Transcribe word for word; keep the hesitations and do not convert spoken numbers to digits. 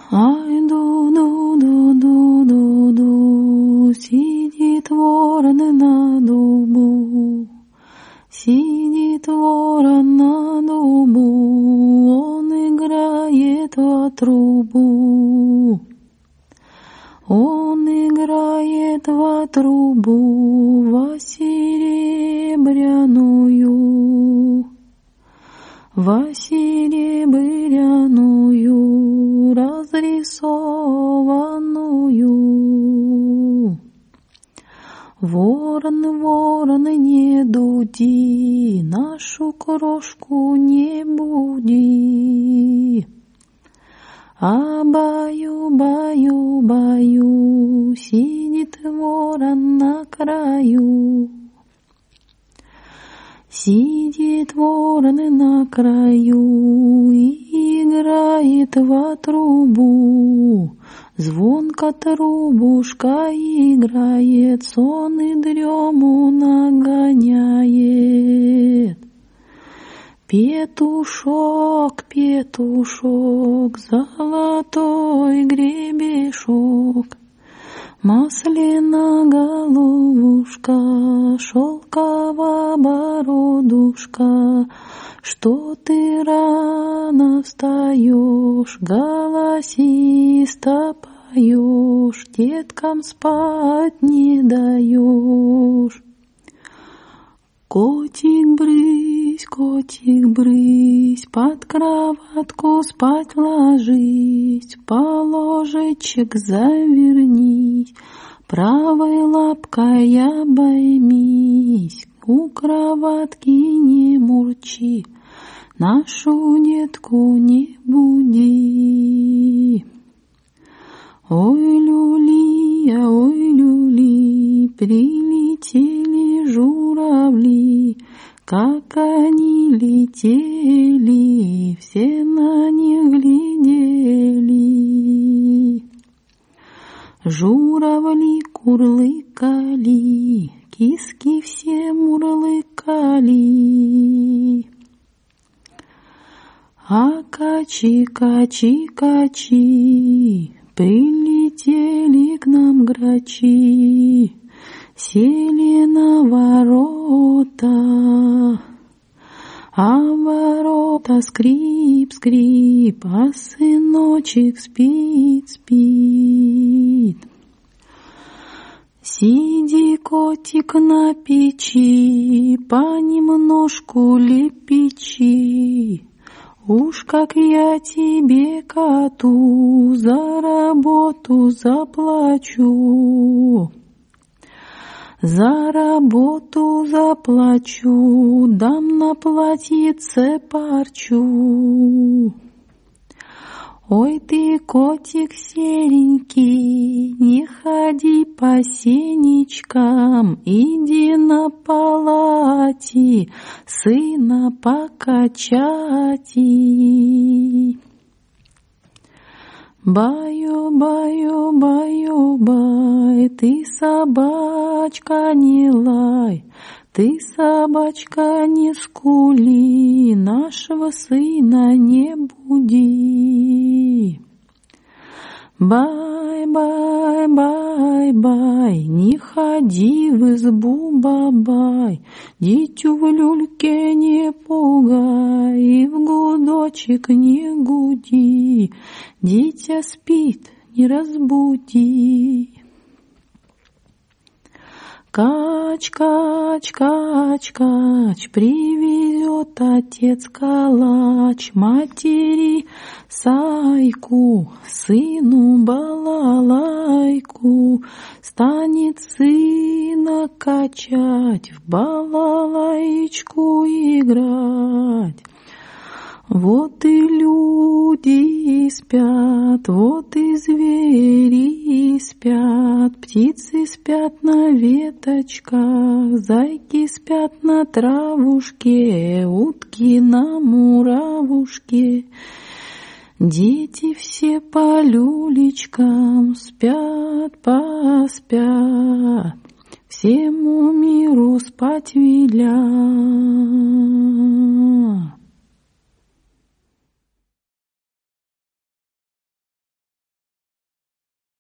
Ай-ду-ду-ду-ду-ду, сидит ворон на дубу, сидит ворон на дубу, он играет во трубу. Он играет во трубу, во серебряную, во серебряную, разрисованную. Ворон, ворон, не дуди, нашу крошку не буди. А баю, баю, баю, сидит ворон на краю. Сидит ворон на краю и играет во трубу. Звонко трубушка играет, сон и дрему нагоняет. Петушок, петушок, золотой гребешок, масляна головушка, шелкова бородушка, что ты рано встаешь, голосисто поешь, деткам спать не даешь. Котик брысь, котик брысь, под кроватку спать ложись, положечек завернись, правой лапкой обоймись, у кроватки не мурчи, нашу детку не буди. Ой, люли, ой, люли, прилетели журавли, как они летели, все на них глядели. Журавли курлыкали, киски все мурлыкали. А качи, качи, качи, прилетели к нам грачи, сели на ворота, а ворота скрип, скрип, а сыночек спит, спит. Сиди, котик, на печи, понемножку лепечи. Уж как я тебе, коту, за работу заплачу. За работу заплачу, дам на платьице парчу. Ой ты, котик серенький, не ходи по сенечкам, иди на палати, сына покачати. Баю, баю, баю, бай, ты собачка не лай, ты собачка не скули, нашего сына не буди. Бай, бай, бай, бай, не ходи в избу, бабай, дитю в люльке не пугай, и в гудочек не гуди, дитя спит, не разбуди. Кач, кач, кач, кач, привезет отец калач, матери сайку, сыну балалайку, станет сына качать, в балалайку играть. Вот и люди спят, вот и звери спят, птицы спят на веточках, зайки спят на травушке, утки на муравушке. Дети все по люлечкам спят, поспят, всему миру спать велят.